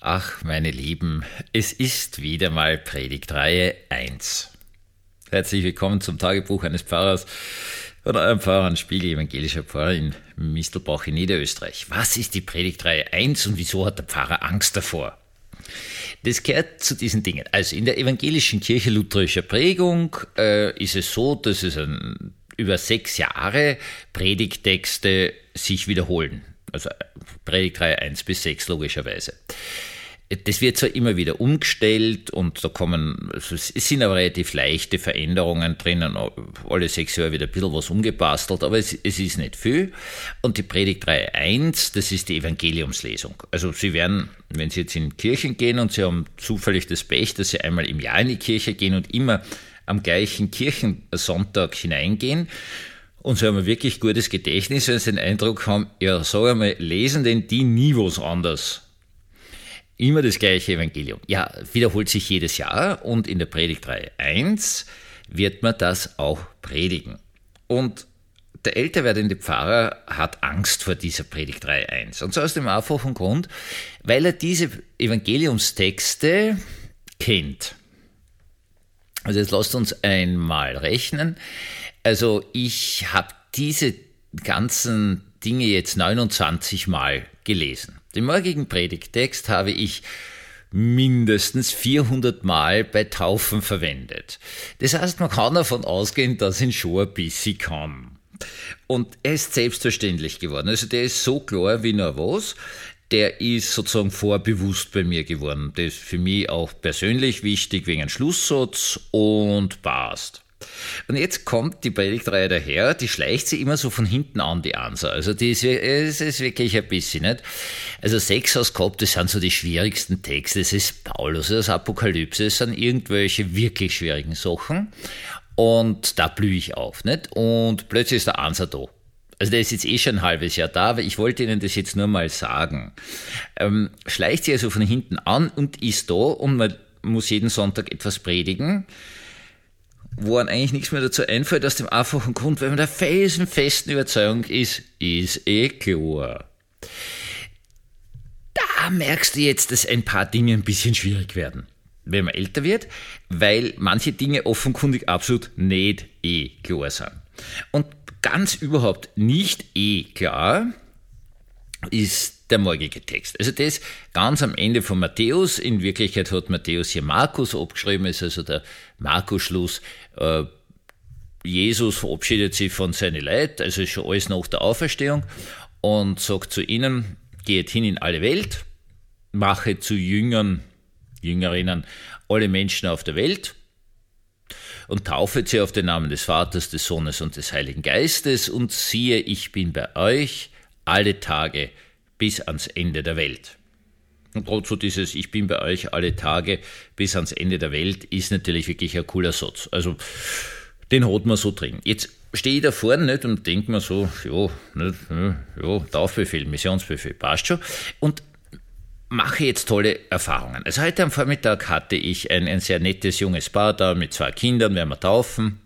Ach, meine Lieben, es ist wieder mal Predigtreihe 1. Herzlich willkommen zum Tagebuch eines Pfarrers von eurem Pfarrer und Spiegel, evangelischer Pfarrer in Mistelbach in Niederösterreich. Was ist die Predigtreihe 1 und wieso hat der Pfarrer Angst davor? Das gehört zu diesen Dingen. Also in der evangelischen Kirche lutherischer Prägung ist es so, dass es über 6 Jahre Predigttexte sich wiederholen. Also Predigtreihe 1 bis 6 logischerweise. Das wird zwar immer wieder umgestellt und es sind aber relativ leichte Veränderungen drinnen, alle 6 Jahre wieder ein bisschen was umgebastelt, aber es ist nicht viel. Und die Predigtreihe 1, das ist die Evangeliumslesung. Also Sie werden, wenn Sie jetzt in Kirchen gehen und Sie haben zufällig das Pech, dass Sie einmal im Jahr in die Kirche gehen und immer am gleichen Kirchensonntag hineingehen, und Sie haben ein wirklich gutes Gedächtnis, wenn Sie den Eindruck haben, ja, sag einmal, lesen denn die nie was anderes? Immer das gleiche Evangelium. Ja, wiederholt sich jedes Jahr und in der Predigtreihe 1 wird man das auch predigen. Und der älter werdende Pfarrer hat Angst vor dieser Predigtreihe 1. Und zwar aus dem einfachen Grund, weil er diese Evangeliumstexte kennt. Also jetzt lasst uns einmal rechnen. Also ich habe diese ganzen Dinge jetzt 29 Mal gelesen. Den morgigen Predigttext habe ich mindestens 400 Mal bei Taufen verwendet. Das heißt, man kann davon ausgehen, dass ich ihn schon ein bisschen kann. Und er ist selbstverständlich geworden. Also der ist so klar wie nur was. Der ist sozusagen vorbewusst bei mir geworden. Das ist für mich auch persönlich wichtig wegen einem Schlusssatz und passt. Und jetzt kommt die Predigtreihe daher, die schleicht sie immer so von hinten an, die Ansa. Also es ist wirklich ein bisschen, nicht? Also 6 hast gehabt, das sind so die schwierigsten Texte. Das ist Paulus, das Apokalypse, das sind irgendwelche wirklich schwierigen Sachen. Und da blühe ich auf, nicht? Und plötzlich ist der Ansa da. Also der ist jetzt eh schon ein halbes Jahr da, aber ich wollte Ihnen das jetzt nur mal sagen. Schleicht sie also von hinten an und ist da und man muss jeden Sonntag etwas predigen, wo einem eigentlich nichts mehr dazu einfällt, aus dem einfachen Grund, weil man der felsenfesten Überzeugung ist eh klar. Da merkst du jetzt, dass ein paar Dinge ein bisschen schwierig werden, wenn man älter wird, weil manche Dinge offenkundig absolut nicht klar sind. Und ganz überhaupt nicht klar ist der morgige Text. Also das ganz am Ende von Matthäus. In Wirklichkeit hat Matthäus hier Markus abgeschrieben, ist also der Markus-Schluss. Jesus verabschiedet sich von seinen Leuten, also ist schon alles nach der Auferstehung, und sagt zu ihnen, geht hin in alle Welt, mache zu Jüngern, Jüngerinnen alle Menschen auf der Welt und taufe sie auf den Namen des Vaters, des Sohnes und des Heiligen Geistes, und siehe, ich bin bei euch alle Tage bis ans Ende der Welt. Und gerade so dieses Ich bin bei euch alle Tage bis ans Ende der Welt ist natürlich wirklich ein cooler Satz. Also den hat man so drin. Jetzt stehe ich da vorne nicht und denke mir so, Taufbefehl, Missionsbefehl, passt schon. Und mache jetzt tolle Erfahrungen. Also heute am Vormittag hatte ich ein sehr nettes junges Paar da mit 2 Kindern, werden wir taufen.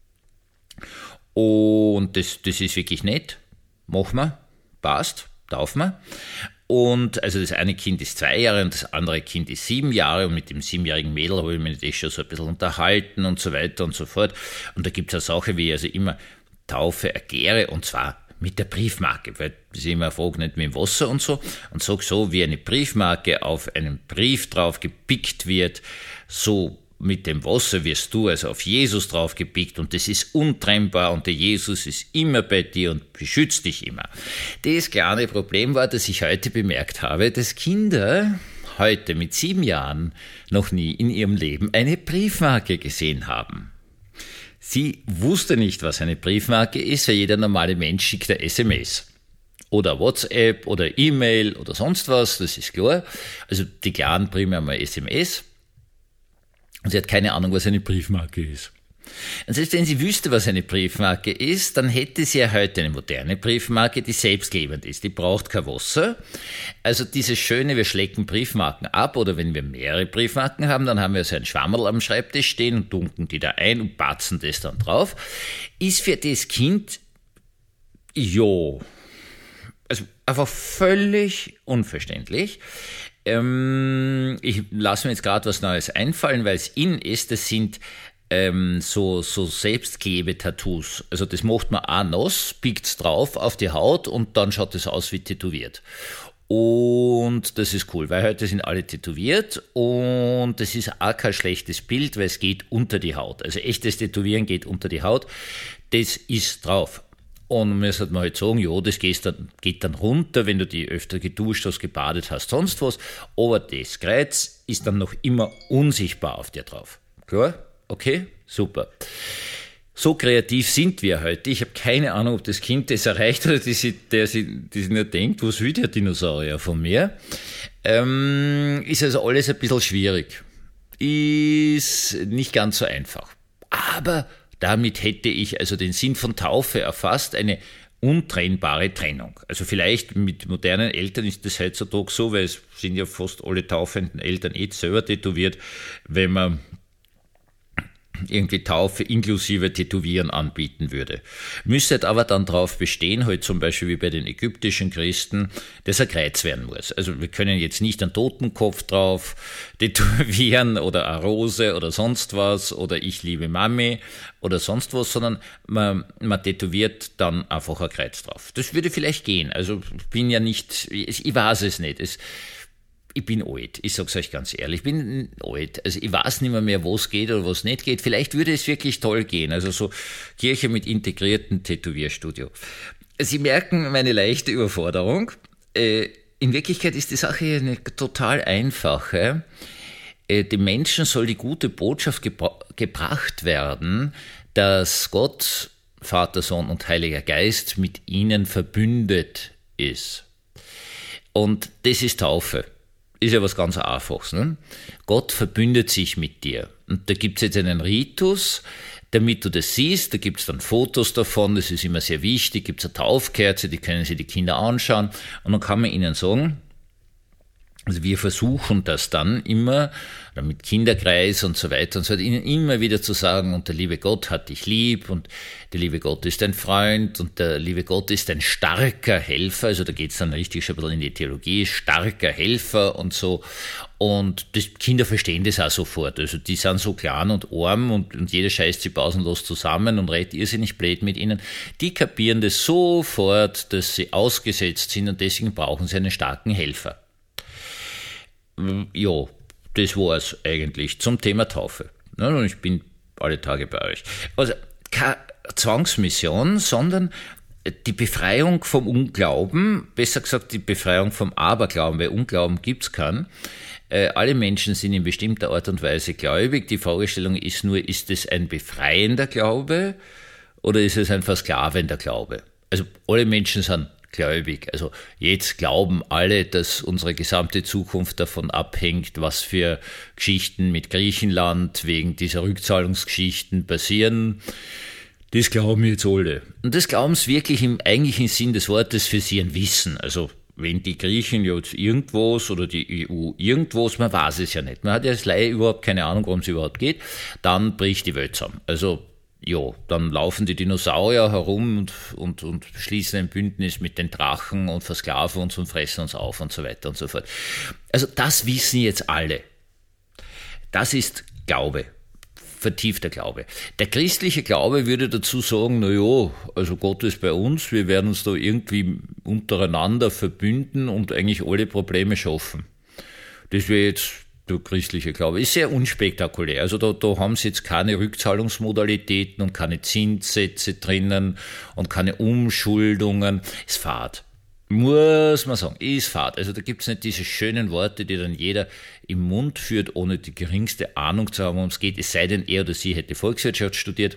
Und das ist wirklich nett. Machen wir, passt. Taufen wir. Und also das eine Kind ist 2 Jahre und das andere Kind ist 7 Jahre, und mit dem 7-jährigen Mädel habe ich mich das schon so ein bisschen unterhalten und so weiter und so fort. Und da gibt es eine Sache, wie ich also immer Taufe erkläre, und zwar mit der Briefmarke, weil sie immer fragen, nicht mit dem Wasser und so, und sag so, wie eine Briefmarke auf einen Brief drauf gepickt wird, so mit dem Wasser wirst du also auf Jesus drauf gepickt, und das ist untrennbar, und der Jesus ist immer bei dir und beschützt dich immer. Das kleine Problem war, dass ich heute bemerkt habe, dass Kinder heute mit 7 Jahren noch nie in ihrem Leben eine Briefmarke gesehen haben. Sie wusste nicht, was eine Briefmarke ist, weil jeder normale Mensch schickt eine SMS. Oder WhatsApp oder E-Mail oder sonst was, das ist klar. Also die Kleinen primär mal SMS. Und sie hat keine Ahnung, was eine Briefmarke ist. Und selbst wenn sie wüsste, was eine Briefmarke ist, dann hätte sie ja heute eine moderne Briefmarke, die selbstklebend ist. Die braucht kein Wasser. Also dieses schöne, wir schlecken Briefmarken ab, oder wenn wir mehrere Briefmarken haben, dann haben wir so ein Schwammerl am Schreibtisch stehen und tunken die da ein und batzen das dann drauf, ist für das Kind, also einfach völlig unverständlich. Ich lasse mir jetzt gerade was Neues einfallen, weil es in ist. Das sind so Selbstklebe-Tattoos. Also das macht man auch nass, biegt's drauf auf die Haut und dann schaut es aus wie tätowiert. Und das ist cool, weil heute sind alle tätowiert und das ist auch kein schlechtes Bild, weil es geht unter die Haut. Also echtes Tätowieren geht unter die Haut. Das ist drauf. Und mir sollte man halt sagen, ja, das geht dann runter, wenn du die öfter geduscht hast, gebadet hast, sonst was. Aber das Kreuz ist dann noch immer unsichtbar auf dir drauf. Klar? Okay? Super. So kreativ sind wir heute. Ich habe keine Ahnung, ob das Kind das erreicht oder der sich nur denkt, was will der Dinosaurier von mir? Ist also alles ein bisschen schwierig. Ist nicht ganz so einfach. Aber damit hätte ich also den Sinn von Taufe erfasst, eine untrennbare Trennung. Also vielleicht mit modernen Eltern ist das heutzutage so, weil es sind ja fast alle taufenden Eltern selber tätowiert, wenn man irgendwie Taufe inklusive Tätowieren anbieten würde. Müsstet aber dann darauf bestehen, halt zum Beispiel wie bei den ägyptischen Christen, dass ein Kreuz werden muss. Also wir können jetzt nicht einen Totenkopf drauf tätowieren oder eine Rose oder sonst was oder ich liebe Mami oder sonst was, sondern man tätowiert dann einfach ein Kreuz drauf. Das würde vielleicht gehen. Also ich bin ja nicht, ich weiß es nicht. Ich bin alt, ich sag's euch ganz ehrlich, ich bin alt. Also ich weiß nicht mehr, was geht oder was nicht geht. Vielleicht würde es wirklich toll gehen. Also so Kirche mit integriertem Tätowierstudio. Sie merken meine leichte Überforderung. In Wirklichkeit ist die Sache eine total einfache. Dem Menschen soll die gute Botschaft gebracht werden, dass Gott, Vater, Sohn und Heiliger Geist mit ihnen verbündet ist. Und das ist Taufe. Ist ja was ganz Einfaches. Ne? Gott verbündet sich mit dir. Und da gibt's jetzt einen Ritus, damit du das siehst. Da gibt's dann Fotos davon, das ist immer sehr wichtig. Gibt's eine Taufkerze, die können sich die Kinder anschauen. Und dann kann man ihnen sagen, also wir versuchen das dann immer, mit Kinderkreis und so weiter und so weiter, ihnen immer wieder zu sagen, und der liebe Gott hat dich lieb und der liebe Gott ist dein Freund und der liebe Gott ist ein starker Helfer, also da geht's dann richtig schon ein bisschen in die Theologie, starker Helfer und so. Und die Kinder verstehen das auch sofort, also die sind so klein und arm und jeder scheißt sie pausenlos zusammen und redet irrsinnig blöd mit ihnen. Die kapieren das sofort, dass sie ausgesetzt sind und deswegen brauchen sie einen starken Helfer. Ja, das war's eigentlich zum Thema Taufe. Und ich bin alle Tage bei euch. Also keine Zwangsmission, sondern die Befreiung vom Unglauben, besser gesagt die Befreiung vom Aberglauben, weil Unglauben gibt's keinen. Alle Menschen sind in bestimmter Art und Weise gläubig. Die Fragestellung ist nur, ist es ein befreiender Glaube oder ist es ein versklavender Glaube? Also alle Menschen sind gläubig. Also jetzt glauben alle, dass unsere gesamte Zukunft davon abhängt, was für Geschichten mit Griechenland wegen dieser Rückzahlungsgeschichten passieren. Das glauben jetzt alle. Und das glauben sie wirklich im eigentlichen Sinn des Wortes für sie ein Wissen. Also wenn die Griechen jetzt irgendwas oder die EU irgendwas, man weiß es ja nicht. Man hat ja als Laie überhaupt keine Ahnung, worum es überhaupt geht. Dann bricht die Welt zusammen. Also ja, dann laufen die Dinosaurier herum und schließen ein Bündnis mit den Drachen und versklaven uns und fressen uns auf und so weiter und so fort. Also das wissen jetzt alle. Das ist Glaube, vertiefter Glaube. Der christliche Glaube würde dazu sagen, na ja, also Gott ist bei uns, wir werden uns da irgendwie untereinander verbünden und eigentlich alle Probleme schaffen. Das wäre jetzt der christliche Glaube. Ist sehr unspektakulär. Also da haben sie jetzt keine Rückzahlungsmodalitäten und keine Zinssätze drinnen und keine Umschuldungen. Ist fad. Muss man sagen, ist fad. Also da gibt's nicht diese schönen Worte, die dann jeder im Mund führt, ohne die geringste Ahnung zu haben, worum es geht. Es sei denn, er oder sie hätte Volkswirtschaft studiert.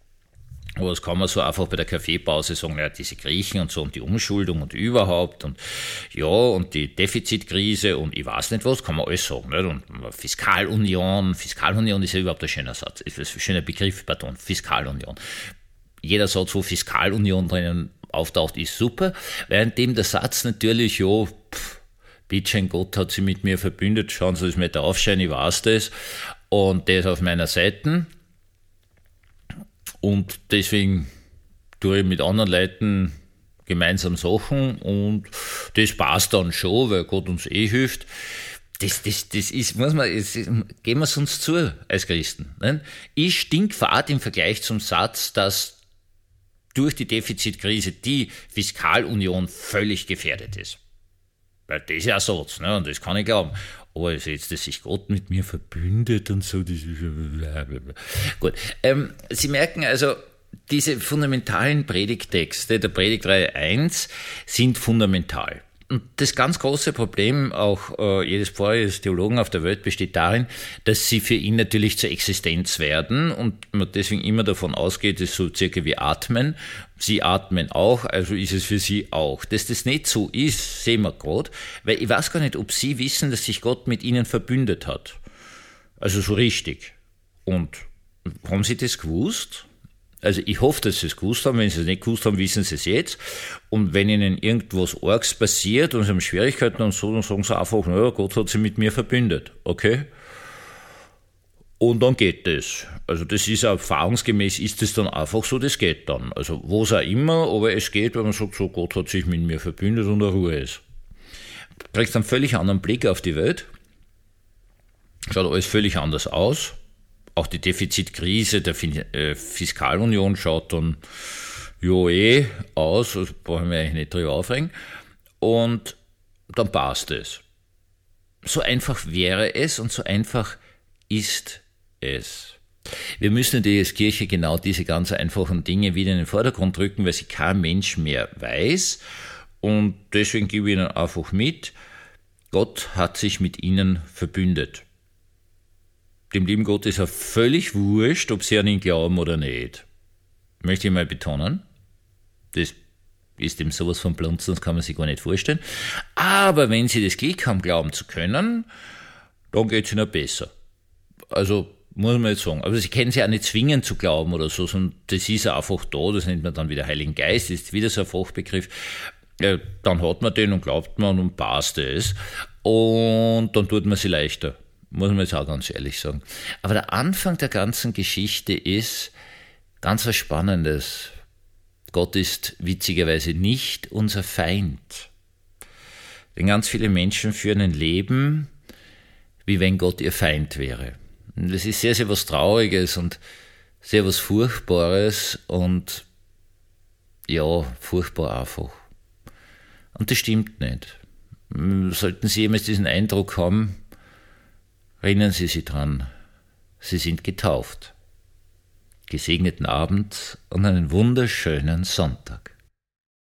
Aber das kann man so einfach bei der Kaffeepause sagen, ja, diese Griechen und so und die Umschuldung und überhaupt und ja, und die Defizitkrise und ich weiß nicht was, kann man alles sagen. Nicht? Und Fiskalunion ist ja überhaupt ein schöner Satz, ist ein schöner Begriff, pardon, Fiskalunion. Jeder Satz, wo Fiskalunion drinnen auftaucht, ist super, währenddem der Satz natürlich, ja, bitteschön, Gott hat sie mit mir verbündet, schauen Sie, das ist mir der Aufschein, ich weiß das und der ist auf meiner Seite. Und deswegen tue ich mit anderen Leuten gemeinsam Sachen und das passt dann schon, weil Gott uns hilft. Das ist, geben wir es uns zu als Christen. Ne? Ich stinkfad im Vergleich zum Satz, dass durch die Defizitkrise die Fiskalunion völlig gefährdet ist. Weil das ist ja ein Satz, ne? Und das kann ich glauben. Aber jetzt, dass sich Gott mit mir verbündet und so, das ist blablabla. Gut. Sie merken also, diese fundamentalen Predigtexte der Predigtreihe 1 sind fundamental. Und das ganz große Problem auch jedes Pfarrer, jedes Theologen auf der Welt besteht darin, dass sie für ihn natürlich zur Existenz werden und man deswegen immer davon ausgeht, es ist so circa wie Atmen. Sie atmen auch, also ist es für sie auch. Dass das nicht so ist, sehen wir gerade, weil ich weiß gar nicht, ob Sie wissen, dass sich Gott mit ihnen verbündet hat. Also so richtig. Und haben Sie das gewusst? Also ich hoffe, dass Sie es gewusst haben. Wenn Sie es nicht gewusst haben, wissen Sie es jetzt. Und wenn Ihnen irgendwas Arges passiert und Sie haben Schwierigkeiten und so, dann sagen Sie einfach, naja, Gott hat sich mit mir verbündet. Okay? Und dann geht das. Also das ist erfahrungsgemäß, ist das dann einfach so, das geht dann. Also was auch immer, aber es geht, wenn man sagt, so Gott hat sich mit mir verbündet und eine Ruhe ist. Du kriegst einen völlig anderen Blick auf die Welt. Schaut alles völlig anders aus. Auch die Defizitkrise der Fiskalunion schaut dann aus, also brauchen wir eigentlich nicht drüber aufregen. Und dann passt es. So einfach wäre es und so einfach ist es. Wir müssen natürlich als Kirche genau diese ganz einfachen Dinge wieder in den Vordergrund rücken, weil sie kein Mensch mehr weiß. Und deswegen gebe ich Ihnen einfach mit, Gott hat sich mit Ihnen verbündet. Dem lieben Gott ist ja völlig wurscht, ob Sie an ihn glauben oder nicht. Möchte ich mal betonen. Das ist ihm sowas von Blunzen, das kann man sich gar nicht vorstellen. Aber wenn Sie das Glück haben, glauben zu können, dann geht es Ihnen besser. Also, muss man jetzt sagen. Aber Sie können sich auch nicht zwingen zu glauben oder so, sondern das ist einfach da, das nennt man dann wieder Heiligen Geist, das ist wieder so ein Fachbegriff. Dann hat man den und glaubt man und passt es. Und dann tut man sie leichter. Muss man jetzt auch ganz ehrlich sagen. Aber der Anfang der ganzen Geschichte ist ganz was Spannendes. Gott ist witzigerweise nicht unser Feind. Denn ganz viele Menschen führen ein Leben, wie wenn Gott ihr Feind wäre. Und das ist sehr, sehr was Trauriges und sehr was Furchtbares und ja, furchtbar einfach. Und das stimmt nicht. Sollten Sie jemals diesen Eindruck haben, erinnern Sie sich dran, Sie sind getauft. Gesegneten Abend und einen wunderschönen Sonntag.